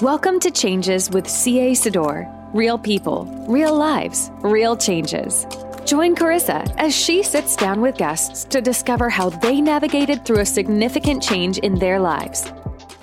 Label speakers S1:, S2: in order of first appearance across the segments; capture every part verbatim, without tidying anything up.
S1: Welcome to Changes with C A. Sador. Real people, real lives, real changes. Join Carissa as she sits down with guests to discover how they navigated through a significant change in their lives.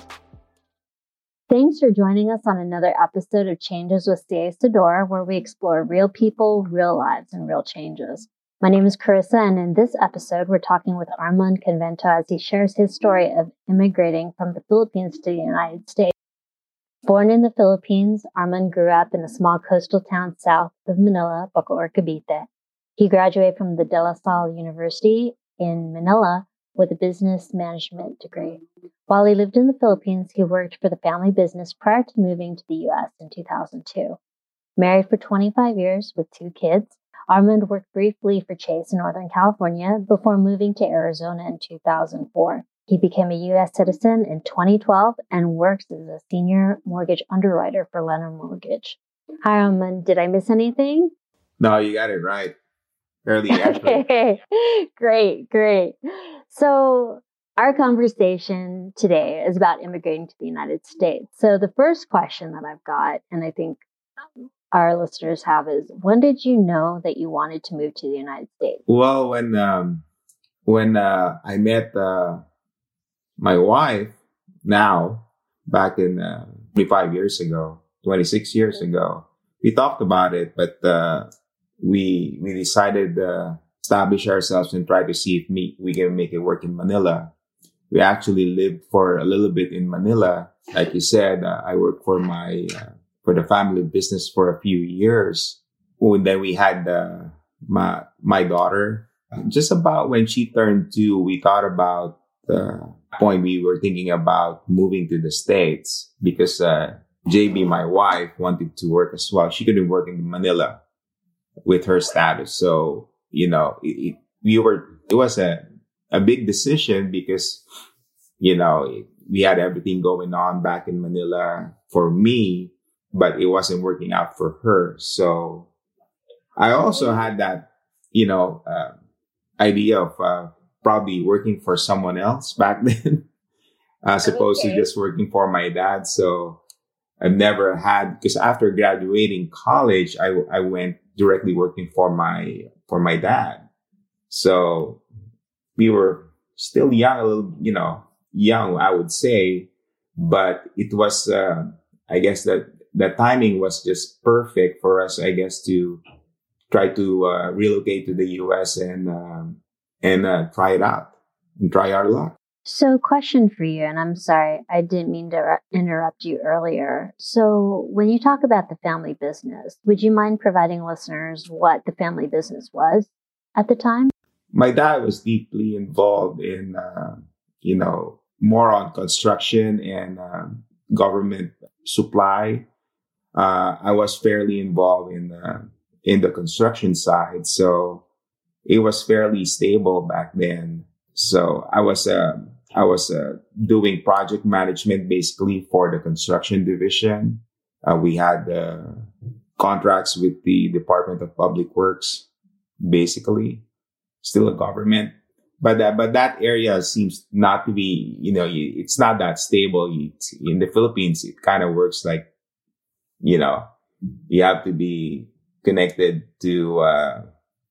S2: Thanks for joining us on another episode of Changes with C A. Sador, where we explore real people, real lives, and real changes. My name is Carissa, and in this episode, we're talking with Armand Convento as he shares his story of immigrating from the Philippines to the United States. Born in the Philippines, Armand grew up in a small coastal town south of Manila, Bacoor, Cavite. He graduated from the De La Salle University in Manila with a business management degree. While he lived in the Philippines, he worked for the family business prior to moving to the U S in two thousand two. Married for twenty-five years with two kids, Armand worked briefly for Chase in Northern California before moving to Arizona in two thousand four. He became a U S citizen in twenty twelve and works as a senior mortgage underwriter for Lennar Mortgage. Hi, Armand. Did I miss anything?
S3: No, you got it right. Early
S2: Okay. Great, great. So our conversation today is about immigrating to the United States. So the first question that I've got, and I think our listeners have, is when did you know that you wanted to move to the United States?
S3: Well, when um, when uh, I met uh, my wife now, back in uh, twenty-five years ago, twenty-six years ago, we talked about it, but uh, we we decided to uh, establish ourselves and try to see if me, we can make it work in Manila. We actually lived for a little bit in Manila. Like you said, uh, I worked for my uh, for the family business for a few years. And then we had uh, my my daughter. Just about when she turned two, we thought about the point we were thinking about moving to the States because uh, J B, my wife, wanted to work as well. She couldn't work in Manila with her status. So, you know, it, it, we were, it was a, a big decision because, you know, it, we had everything going on back in Manila for me, but it wasn't working out for her. So I also had that, you know, uh, idea of uh, probably working for someone else back then, as opposed okay. to just working for my dad. So I've never had, because after graduating college, I, I went directly working for my, for my dad. So we were still young, a little, you know, young, I would say, but it was, uh, I guess that the timing was just perfect for us, I guess, to try to uh, relocate to the U S and, um, and uh, try it out and try our luck.
S2: So question for you, and I'm sorry, I didn't mean to interrupt you earlier. So when you talk about the family business, would you mind providing listeners what the family business was at the time?
S3: My dad was deeply involved in, uh, you know, more on construction and uh, government supply. Uh, I was fairly involved in uh, in the construction side, so it was fairly stable back then. So I was uh, I was uh, doing project management basically for the construction division. Uh, we had uh, contracts with the Department of Public Works, basically, still a government. But that but that area seems not to be, you know, it's not that stable. In the Philippines, it kind of works like, you know, you have to be connected to uh,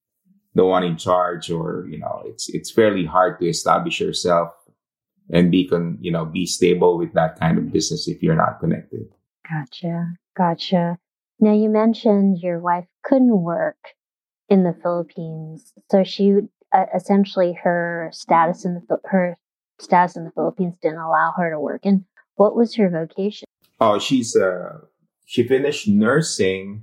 S3: the one in charge, or, you know, it's it's fairly hard to establish yourself and be con, you know, be stable with that kind of business if you're not connected.
S2: Gotcha, gotcha. Now you mentioned your wife couldn't work in the Philippines, so she uh, essentially her status in the her status in the Philippines didn't allow her to work. And what was her vocation?
S3: Oh, she's uh she finished nursing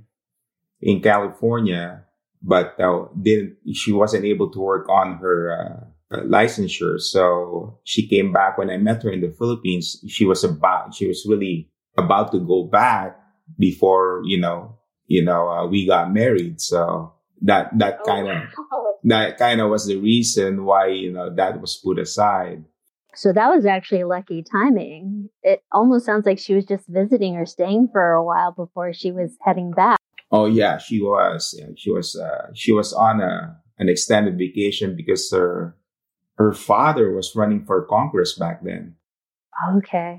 S3: in California, but uh, didn't she wasn't able to work on her uh, licensure. So she came back. When I met her in the Philippines, she was about she was really about to go back before you know you know uh, we got married. So that that kind of oh, wow. that kind of was the reason why you know that was put aside.
S2: So that was actually lucky timing. It almost sounds like she was just visiting or staying for a while before she was heading back.
S3: Oh yeah, she was. Yeah, she was. Uh, she was on a an extended vacation because her her father was running for Congress back then.
S2: Okay.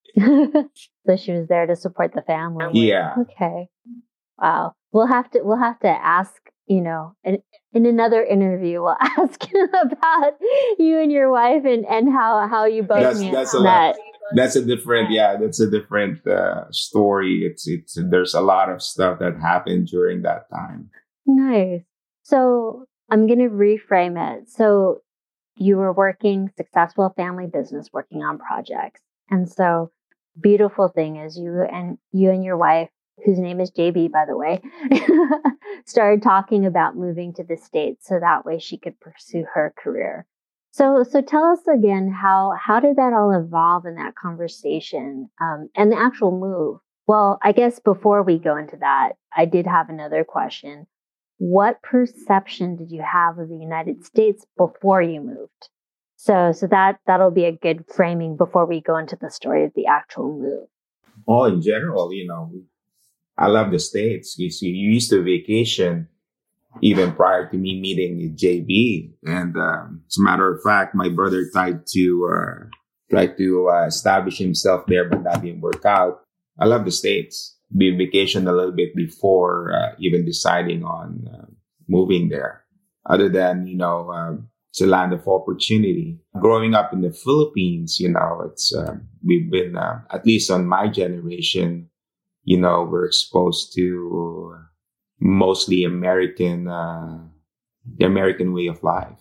S2: So she was there to support the family.
S3: Yeah.
S2: Okay. Wow. We'll have to, we'll have to ask, you know, in, in another interview, we'll ask about you and your wife and, and how, how you both
S3: That's,
S2: met.
S3: that's a lot. That's a different, yeah, that's a different uh, story. It's, it's, there's a lot of stuff that happened during that time.
S2: Nice. So I'm going to reframe it. So you were working successful family business, working on projects. And so beautiful thing is you and you and your wife, whose name is J B, by the way, started talking about moving to the States so that way she could pursue her career. So, so tell us again, how, how did that all evolve in that conversation, um, and the actual move? Well, I guess before we go into that, I did have another question. What perception did you have of the United States before you moved? So, so that, that'll be a good framing before we go into the story of the actual move.
S3: Oh, in general, you know, I love the States. You see, you used to vacation even prior to me meeting J B. And um, as a matter of fact, my brother tried to uh, tried to uh, establish himself there, but that didn't work out. I love the States. We vacationed a little bit before uh, even deciding on uh, moving there. Other than, you know, um, it's a land of opportunity. Growing up in the Philippines, you know, it's uh, we've been, uh, at least on my generation, you know, we're exposed to mostly American, uh, the American way of life.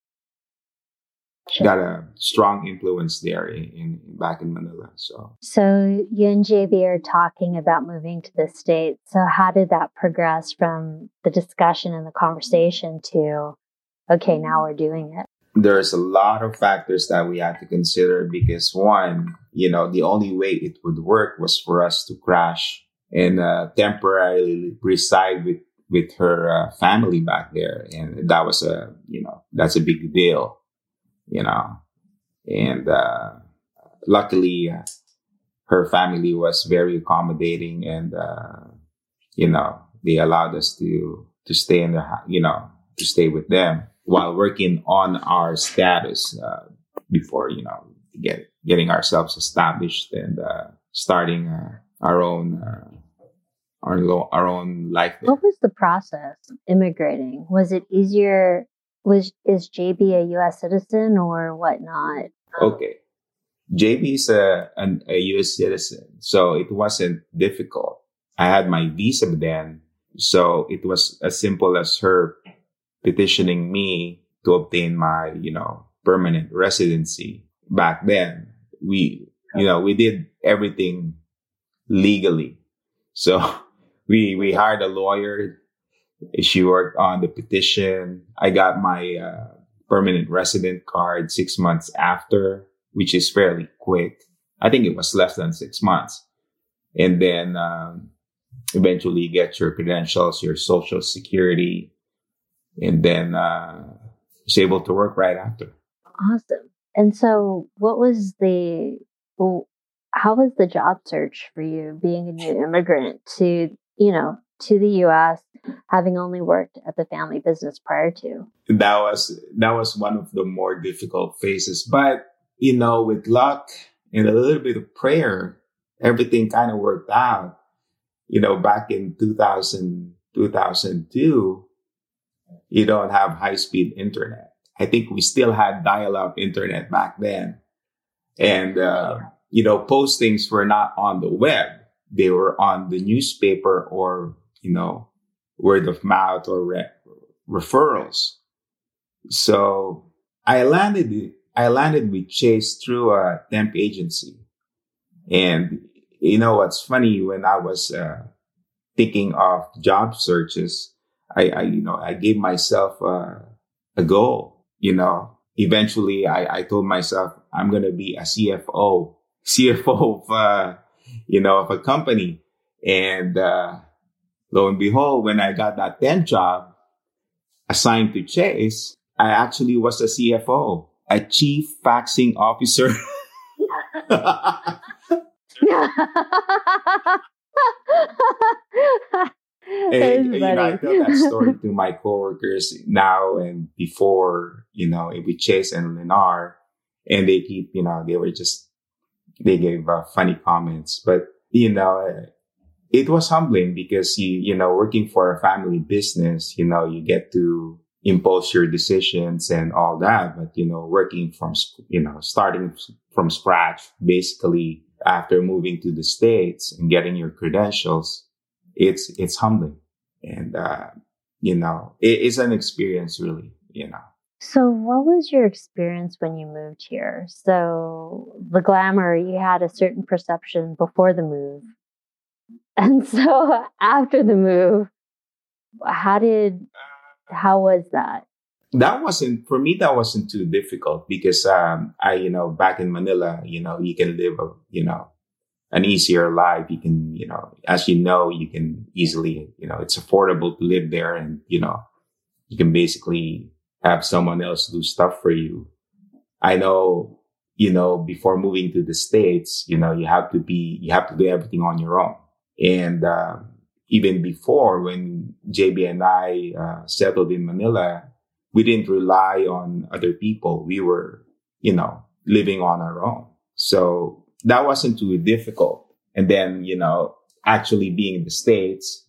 S2: Sure.
S3: Got a strong influence there in, in back in Manila. So,
S2: so you and J B are talking about moving to the States. So how did that progress from the discussion and the conversation to, okay, now we're doing it?
S3: There's a lot of factors that we had to consider because one, you know, the only way it would work was for us to crash and uh, temporarily reside with, with her uh, family back there. And that was a, you know, that's a big deal, you know. And uh, luckily, uh, her family was very accommodating and, uh, you know, they allowed us to, to stay in the, you know, to stay with them while working on our status uh, before, you know, get, getting ourselves established and uh, starting uh, our own uh, our, lo- our own life there.
S2: What was the process of immigrating? Was it easier? Was is J B a U S citizen or whatnot?
S3: Okay. J B is a, an, a U S citizen, so it wasn't difficult. I had my visa then, so it was as simple as her petitioning me to obtain my, you know, permanent residency. Back then, we, you know, we did everything legally. So we, we hired a lawyer. She worked on the petition. I got my uh, permanent resident card six months after, which is fairly quick. I think it was less than six months. And then um, eventually you get your credentials, your social security, and then uh, was able to work right after.
S2: Awesome. And so what was the, well, how was the job search for you being a new immigrant to, you know, to the U S, having only worked at the family business prior to?
S3: That was, that was one of the more difficult phases. But, you know, with luck and a little bit of prayer, everything kind of worked out. You know, back in two thousand, two thousand two, you don't have high-speed internet. I think we still had dial-up internet back then. And, uh, you know, postings were not on the web. They were on the newspaper or, you know, word of mouth or re- referrals. So I landed, I landed with Chase through a temp agency. And, you know, what's funny, when I was uh, thinking of job searches, I, I, you know, I gave myself uh, a goal, you know. Eventually, I, I told myself I'm going to be a C F O, C F O of, uh, you know, of a company. And uh, lo and behold, when I got that temp job assigned to Chase, I actually was a C F O, a Chief Faxing Officer. And, you know, I tell that story to my coworkers now and before, you know, with Chase and Lennar, and they keep, you know, they were just they gave uh, funny comments, but you know, uh, it was humbling because you, you know, working for a family business, you know, you get to impose your decisions and all that. But, you know, working from, you know, starting from scratch, basically after moving to the States and getting your credentials, it's, it's humbling. And, uh, you know, it, it's an experience really, you know.
S2: So what was your experience when you moved here? So the glamour, you had a certain perception before the move. And so after the move, how did, how was that?
S3: That wasn't, for me, that wasn't too difficult because, um, I, you know, back in Manila, you know, you can live a, you know, an easier life. You can, you know, as you know, you can easily, you know, it's affordable to live there and, you know, you can basically have someone else do stuff for you. I know, you know, before moving to the States, you know, you have to be, you have to do everything on your own. And, uh, even before when J B and I, uh, settled in Manila, we didn't rely on other people. We were, you know, living on our own. So that wasn't too difficult. And then, you know, actually being in the States,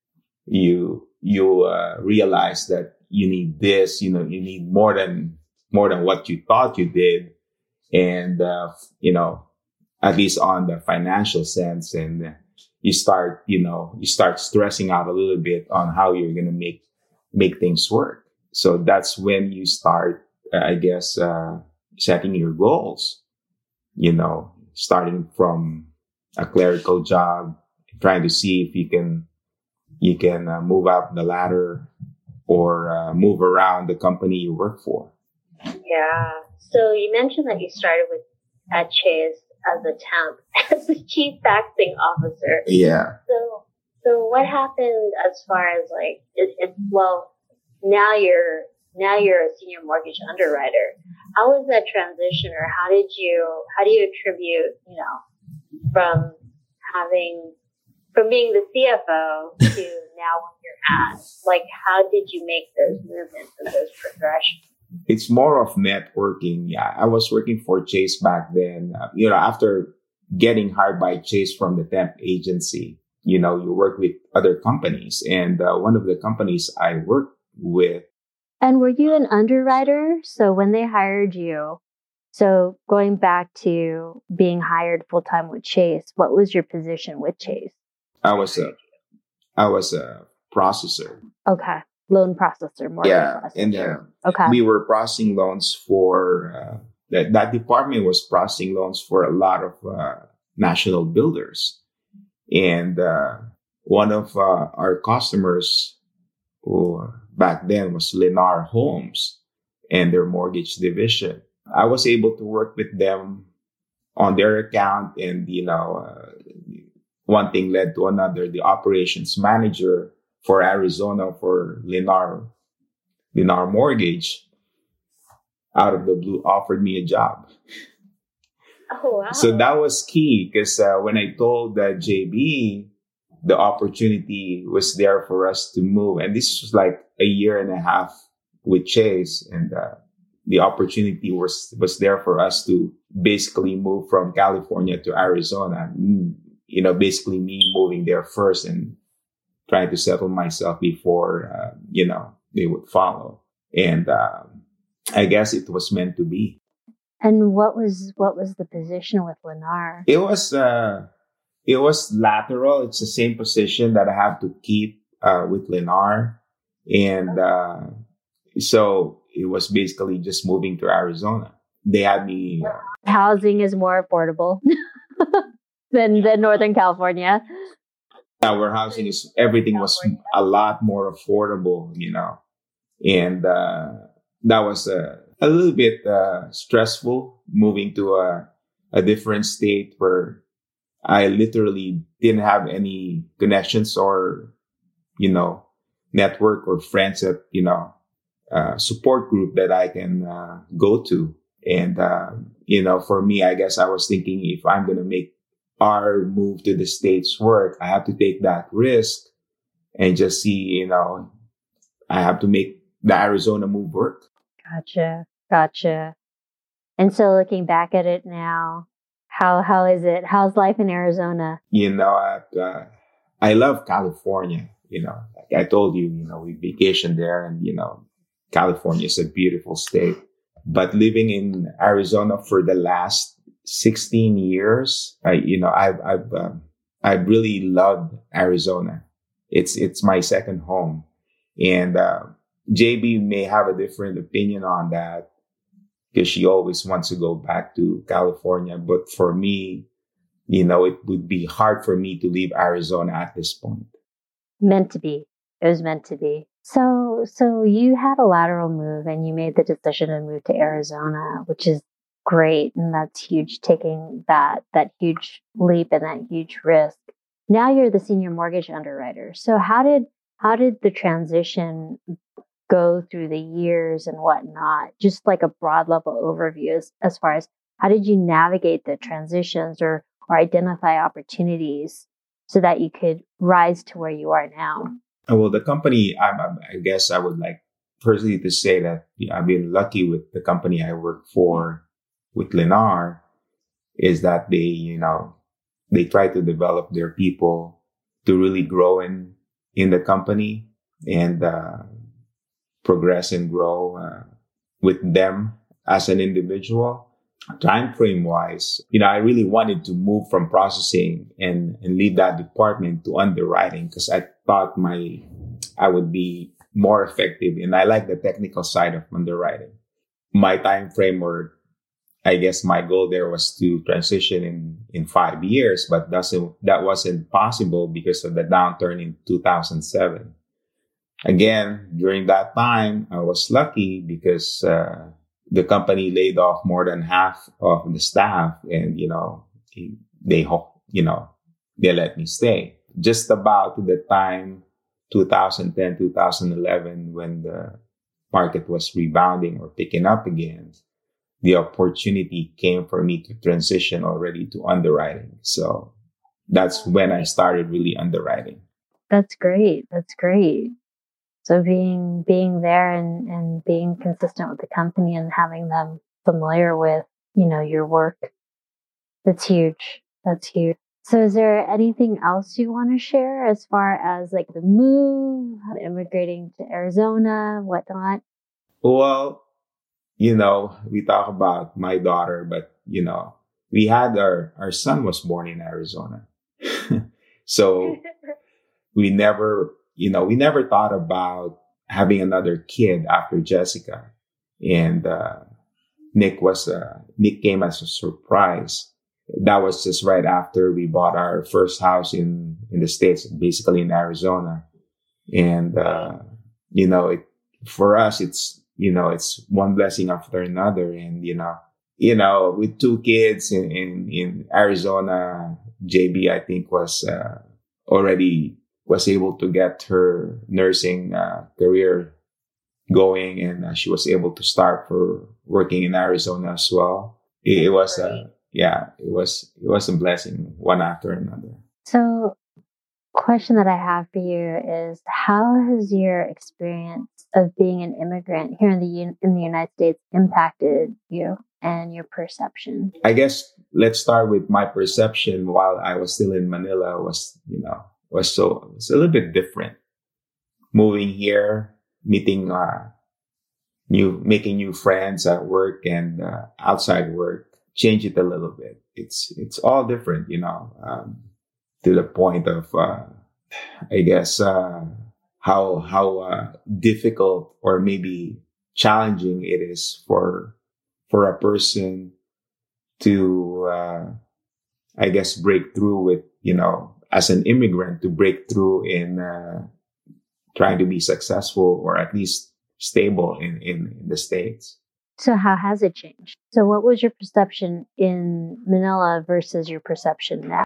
S3: you, you, uh, realize that you need this, you know, you need more than, more than what you thought you did. And, uh, you know, at least on the financial sense, and you start, you know, you start stressing out a little bit on how you're going to make, make things work. So that's when you start, uh, I guess, uh, setting your goals, you know, starting from a clerical job, trying to see if you can, you can uh, move up the ladder or uh, move around the company you work for.
S2: Yeah. So you mentioned that you started with at Chase as a temp, as the chief taxing officer.
S3: Yeah.
S2: So, so what happened as far as like, it, it, well, now you're, now you're a senior mortgage underwriter. How was that transition, or how did you, how do you attribute, you know, from having, from being the C F O to now where you're at? Like, how did you make those movements and those progressions?
S3: It's more of networking. Yeah, I was working for Chase back then. Uh, you know, after getting hired by Chase from the temp agency, you know, you work with other companies. And uh, one of the companies I worked with.
S2: And were you an underwriter? So when they hired you, so going back to being hired full time with Chase, what was your position with Chase?
S3: I was a, I was a processor.
S2: Okay. Loan processor, mortgage
S3: yeah,
S2: processor.
S3: and uh,
S2: okay.
S3: we were processing loans for uh, that. That department was processing loans for a lot of uh, national builders, and uh, one of uh, our customers, who back then was Lennar Homes and their mortgage division. I was able to work with them on their account, and you know, uh, one thing led to another. The operations manager for Arizona for Lennar, Lennar Mortgage, out of the blue, offered me a job.
S2: Oh, wow.
S3: So that was key because uh, when I told uh, J B, the opportunity was there for us to move. And this was like a year and a half with Chase. And uh, the opportunity was, was there for us to basically move from California to Arizona. You know, basically me moving there first and trying to settle myself before, uh, you know, they would follow. And uh, I guess it was meant to be.
S2: And what was what was the position with Lennar?
S3: It was uh, it was lateral. It's the same position that I have to keep uh, with Lennar, and uh, so it was basically just moving to Arizona. They had me. Uh,
S2: Housing is more affordable than than Northern California.
S3: Our housing is, everything was a lot more affordable, you know, and, uh, that was a, a little bit, uh, stressful moving to a, a different state where I literally didn't have any connections or, you know, network or friends at, you know, uh, support group that I can, uh, go to. And, uh, you know, for me, I guess I was thinking if I'm going to make our move to the States work, I have to take that risk and just see, you know, I have to make the Arizona move work.
S2: Gotcha. Gotcha. And so looking back at it now, How how is it? How's life in Arizona?
S3: You know, I, uh, I love California. You know, like I told you, you know, we vacationed there, and you know, California is a beautiful state. But living in Arizona for the last sixteen years, I, you know, I've I've um, I've really loved Arizona. It's it's my second home, and uh, J B may have a different opinion on that because she always wants to go back to California. But for me, you know, it would be hard for me to leave Arizona at this point.
S2: Meant to be. It was meant to be. So, so you had a lateral move and you made the decision to move to Arizona, which is great. And that's huge, taking that, that huge leap and that huge risk. Now you're the senior mortgage underwriter. So how did, how did the transition go through the years and whatnot? Just like a broad level overview as, as far as how did you navigate the transitions or, or identify opportunities so that you could rise to where you are now?
S3: Well, the company, I, I guess I would like personally to say that you know, I've been lucky with the company I work for with Lennar is that they, you know, they try to develop their people to really grow in, in the company and, uh, progress and grow, uh, with them as an individual. Time frame wise, you know, I really wanted to move from processing and, and leave that department to underwriting because I thought my, I would be more effective. And I like the technical side of underwriting. My time frame or I guess my goal there was to transition in, in five years, but that's, that wasn't possible because of the downturn in two thousand seven. Again, during that time, I was lucky because, uh, the company laid off more than half of the staff and, you know, they hope, you know, they let me stay. Just about the time, two thousand ten, two thousand eleven, when the market was rebounding or picking up again, the opportunity came for me to transition already to underwriting. So that's when I started really underwriting.
S2: That's great. That's great. So being being there and, and being consistent with the company and having them familiar with, you know, your work, that's huge. That's huge. So is there anything else you want to share as far as like the move, immigrating to Arizona, whatnot?
S3: Well, you know, we talk about my daughter, but, you know, we had our, our son was born in Arizona. So we never... You know, we never thought about having another kid after Jessica. And, uh, Nick was, uh, Nick came as a surprise. That was just right after we bought our first house in, in the States, basically in Arizona. And, uh, you know, it, for us, it's, you know, it's one blessing after another. And, you know, you know, with two kids in, in, in Arizona, J B, I think was, uh, already was able to get her nursing uh, career going, and uh, she was able to start for working in Arizona as well. It, it was a uh, yeah, it was it was a blessing one after another.
S2: So, question that I have for you is: how has your experience of being an immigrant here in the in the United States impacted you and your perception?
S3: I guess let's start with my perception while I was still in Manila. Was you know. was so, it's a little bit different. Moving here, meeting, uh, new, making new friends at work and, uh, outside work, change it a little bit. It's, it's all different, you know, um, to the point of, uh, I guess, uh, how, how, uh, difficult or maybe challenging it is for, for a person to, uh, I guess break through with, you know, as an immigrant to break through in uh, trying to be successful or at least stable in, in, in the States.
S2: So how has it changed? So what was your perception in Manila versus your perception now?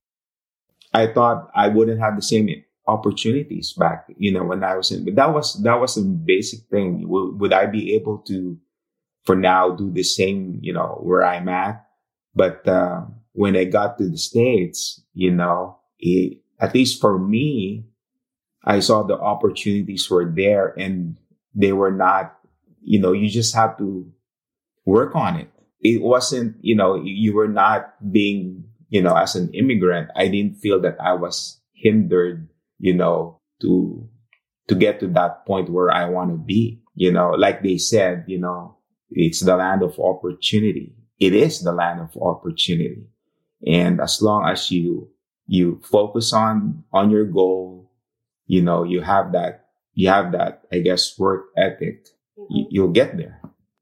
S3: I thought I wouldn't have the same opportunities back, you know, when I was in, but that was, that was a basic thing. Would, would I be able to, for now, do the same, you know, where I'm at? But uh, when I got to the States, you know, It, at least for me, I saw the opportunities were there and they were not, you know, you just have to work on it. it wasn't, you know, you, you were not being, you know, as an immigrant, I didn't feel that I was hindered, you know, to, to get to that point where I want to be, you know, like they said, you know, it's the land of opportunity. It is the land of opportunity. And as long as you, you focus on, on your goal, you know, you have that, you have that, I guess, work ethic, mm-hmm. you, you'll get there.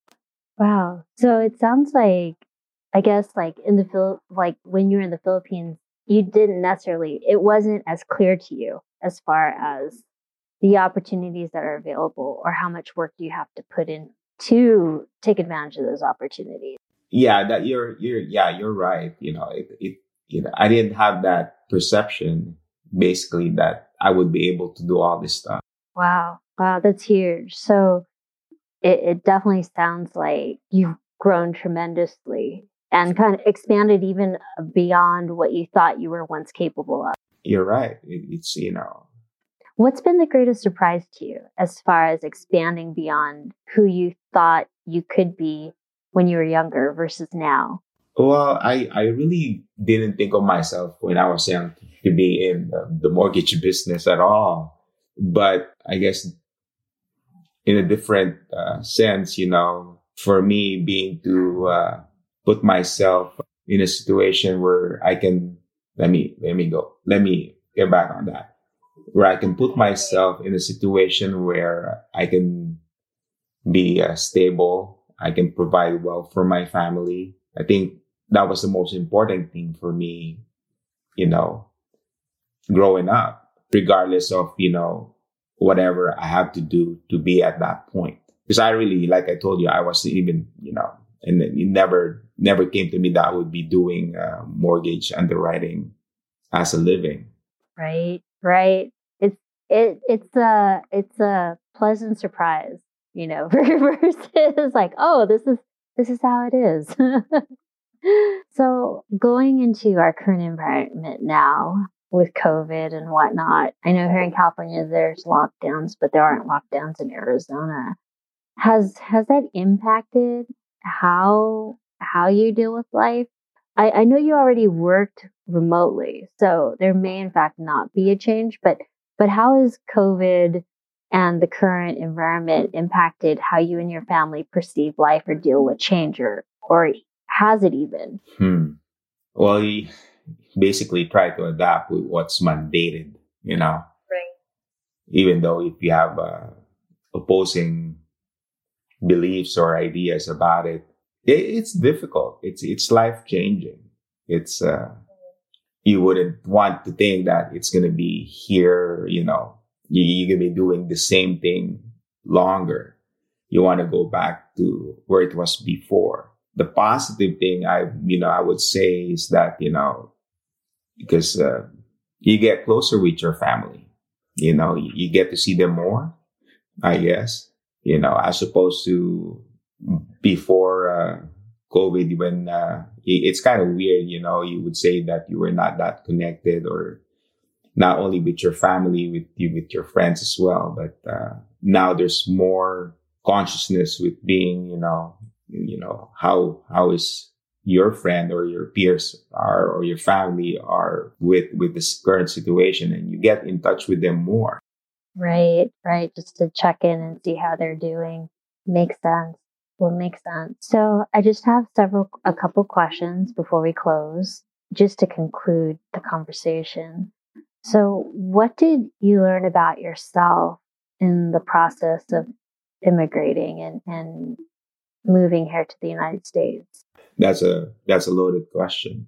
S2: Wow. So it sounds like, I guess, like in the Phil, like when you were in the Philippines, you didn't necessarily, it wasn't as clear to you as far as the opportunities that are available or how much work you have to put in to take advantage of those opportunities.
S3: Yeah, that you're, you're, yeah, you're right. You know, it, it, you know, I didn't have that perception basically that I would be able to do all this stuff.
S2: Wow. Wow. That's huge. So it, it definitely sounds like you've grown tremendously and kind of expanded even beyond what you thought you were once capable of.
S3: You're right. It, it's, you know.
S2: What's been the greatest surprise to you as far as expanding beyond who you thought you could be when you were younger versus now?
S3: Well, I, I really didn't think of myself when I was young to be in the, the mortgage business at all. But I guess in a different uh, sense, you know, for me being to uh, put myself in a situation where I can, let me, let me go, let me get back on that, where I can put myself in a situation where I can be uh, stable, I can provide well for my family. I think that was the most important thing for me, you know, growing up, regardless of, you know, whatever I have to do to be at that point. Because I really, like I told you, I was even, you know, and it never, never came to me that I would be doing uh, mortgage underwriting as a living.
S2: Right, right. It's, it, it's a, it's a pleasant surprise, you know, versus like, oh, this is, this is how it is. So going into our current environment now with COVID and whatnot, I know here in California there's lockdowns, but there aren't lockdowns in Arizona. Has has that impacted how how you deal with life? I, I know you already worked remotely, so there may in fact not be a change, but but how has COVID and the current environment impacted how you and your family perceive life or deal with change, or or has it even?
S3: Hmm. Well, you basically try to adapt with what's mandated, you know.
S2: Right.
S3: Even though if you have uh, opposing beliefs or ideas about it, it it's difficult. It's it's life changing. It's uh, you wouldn't want to think that it's gonna be here. You know, you, you're gonna be doing the same thing longer. You want to go back to where it was before. The positive thing I, you know, I would say is that, you know, because uh, you get closer with your family, you know, you, you get to see them more, I guess, you know, as opposed to before uh, COVID, when uh, it's kind of weird, you know, you would say that you were not that connected, or not only with your family, with you, with your friends as well. But uh, now there's more consciousness with being, you know, you know, how, how is your friend or your peers are, or your family are with, with this current situation, and you get in touch with them more.
S2: Right, right. Just to check in and see how they're doing. Makes sense. Well, makes sense. So I just have several, a couple questions before we close, just to conclude the conversation. So what did you learn about yourself in the process of immigrating and, and moving here to the United States?
S3: That's a, that's a loaded question.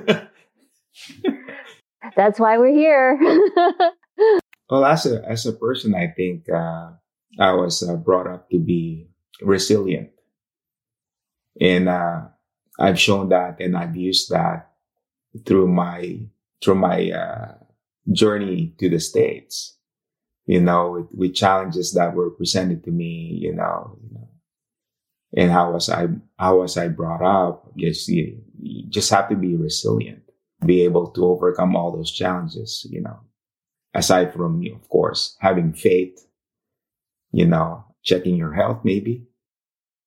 S2: That's why we're here.
S3: Well, as a, as a person, I think, uh, I was uh, brought up to be resilient, and, uh, I've shown that, and I've used that through my, through my, uh, journey to the States, you know, with, with challenges that were presented to me, you know, you know, and how was I, how was I brought up? Just, you, you just have to be resilient, be able to overcome all those challenges, you know, aside from, of course, having faith, you know, checking your health, maybe,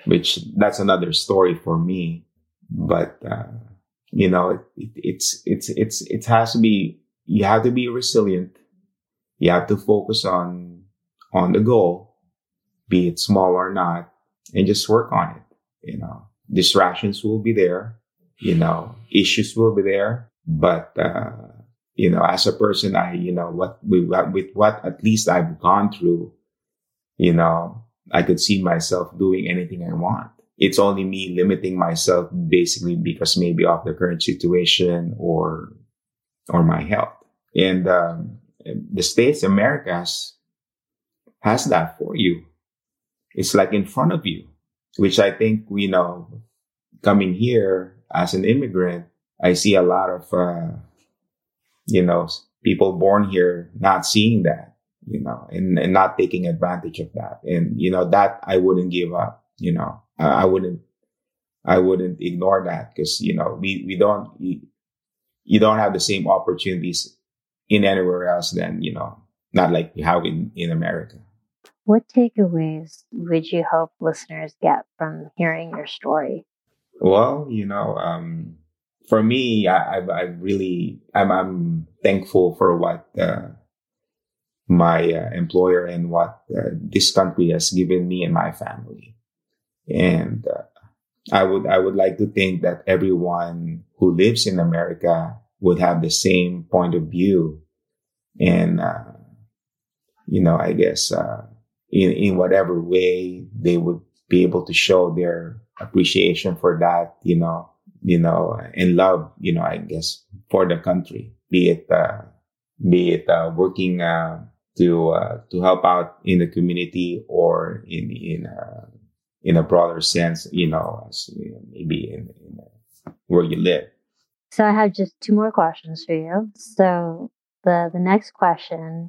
S3: which that's another story for me. But, uh, you know, it, it, it's, it's, it's, it has to be, you have to be resilient. You have to focus on, on the goal, be it small or not, and just work on it. You know, distractions will be there, you know, issues will be there, but, uh, you know, as a person, I, you know, what, with, with what at least I've gone through, you know, I could see myself doing anything I want. It's only me limiting myself basically because maybe of the current situation or, or my health. And, um, the States, America has, has that for you. It's like in front of you, which I think, you know, coming here as an immigrant, I see a lot of, uh, you know, people born here not seeing that, you know, and, and not taking advantage of that. And, you know, that I wouldn't give up, you know, I, I wouldn't, I wouldn't ignore that because, you know, we, we don't, you, you don't have the same opportunities in anywhere else than, you know, not like you have in, in America.
S2: What takeaways would you hope listeners get from hearing your story?
S3: Well, you know, um, for me, I, I, I really, I'm, I'm thankful for what uh, my uh, employer and what uh, this country has given me and my family. And uh, I would, I would like to think that everyone who lives in America would have the same point of view. And, uh, you know, I guess, uh, in, in whatever way they would be able to show their appreciation for that, you know, you know, and love, you know, I guess for the country, be it, uh, be it, uh, working, uh, to, uh, to help out in the community or in, in, uh, in a broader sense, you know, as, you know, maybe in, in uh, where you live.
S2: So I have just two more questions for you. So the, the next question,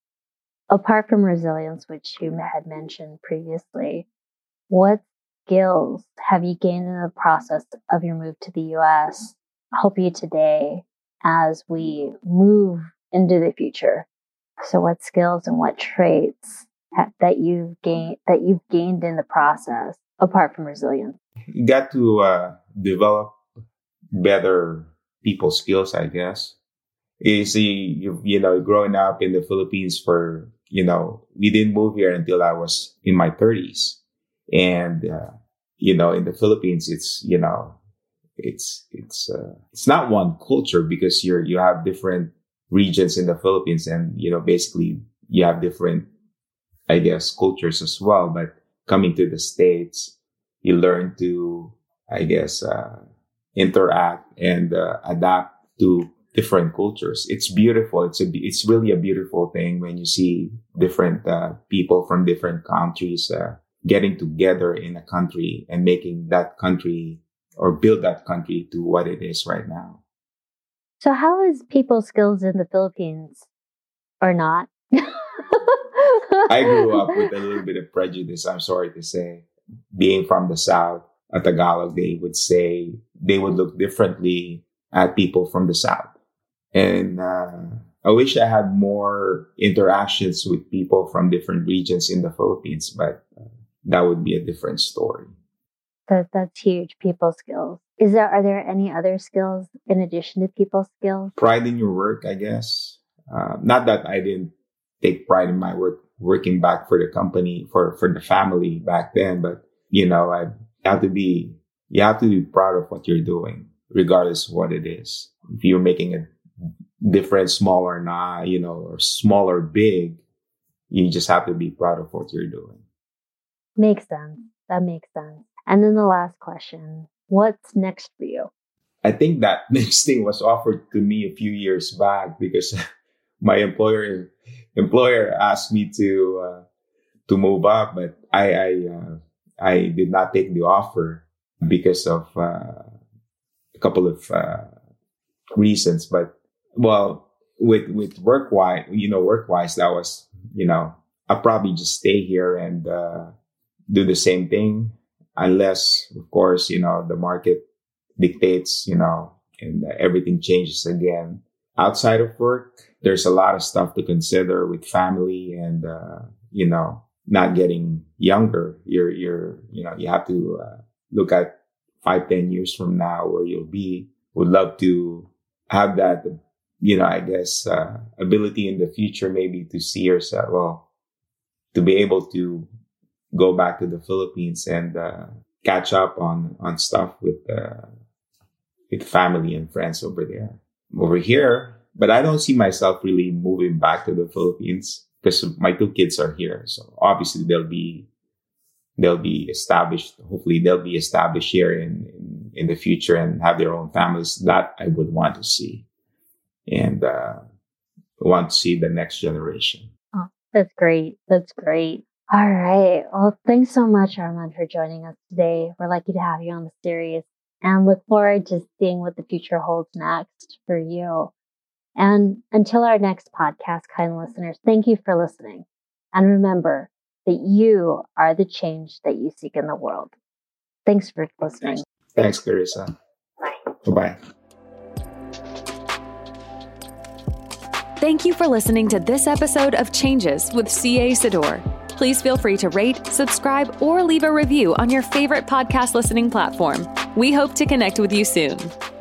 S2: apart from resilience, which you had mentioned previously, what skills have you gained in the process of your move to the U S help you today as we move into the future? So what skills and what traits ha- that you've gained that you've gained in the process apart from resilience?
S3: You got to uh, develop better people skills, I guess. You see, you, you know, growing up in the Philippines for, you know, we didn't move here until I was in my thirties. And, uh, you know, in the Philippines, it's, you know, it's, it's, uh, it's not one culture because you're, you have different regions in the Philippines and, you know, basically you have different, I guess, cultures as well. But coming to the States, you learn to, I guess, uh, interact and, uh, adapt to different cultures. It's beautiful. It's a, it's really a beautiful thing when you see different, uh, people from different countries, uh, getting together in a country and making that country or build that country to what it is right now.
S2: So how is people skills in the Philippines or not?
S3: I grew up with a little bit of prejudice, I'm sorry to say. Being from the South, a Tagalog, they would say they would look differently at people from the South. And uh, I wish I had more interactions with people from different regions in the Philippines, but uh, that would be a different story.
S2: That that's huge. People skills. Is there are there any other skills in addition to people skills?
S3: Pride in your work, I guess. Uh, not that I didn't take pride in my work, working back for the company, for for the family back then, but you know, I have to be. You have to be proud of what you're doing, regardless of what it is. If you're making a difference, small or not, you know, or small or big, you just have to be proud of what you're doing.
S2: Makes sense. That makes sense. And then the last question, what's next for you?
S3: I think that next thing was offered to me a few years back because my employer employer asked me to uh, to move up, but I I, uh, I did not take the offer because of uh, a couple of uh, reasons. But well, with with work wise, you know, work wise, that was, you know, I'll probably just stay here and uh, do the same thing. Unless, of course, you know, the market dictates, you know, and uh, everything changes again. Outside of work, there's a lot of stuff to consider with family and, uh, you know, not getting younger. You're, you're, you know, you have to uh, look at five, ten years from now where you'll be. Would love to have that, you know, I guess, uh, ability in the future, maybe to see yourself, well, to be able to go back to the Philippines and, uh, catch up on, on stuff with, uh, with family and friends over there, over here. But I don't see myself really moving back to the Philippines because my two kids are here. So obviously they'll be, they'll be established. Hopefully they'll be established here in, in, in the future and have their own families. That I would want to see. And, uh, want to see the next generation.
S2: Oh, that's great. That's great. All right. Well, thanks so much, Armand, for joining us today. We're lucky to have you on the series and look forward to seeing what the future holds next for you. And until our next podcast, kind listeners, thank you for listening. And remember that you are the change that you seek in the world. Thanks for listening.
S3: Thanks, Carissa.
S2: Bye.
S3: Bye-bye.
S1: Thank you for listening to this episode of Changes with C A Sador. Please feel free to rate, subscribe, or leave a review on your favorite podcast listening platform. We hope to connect with you soon.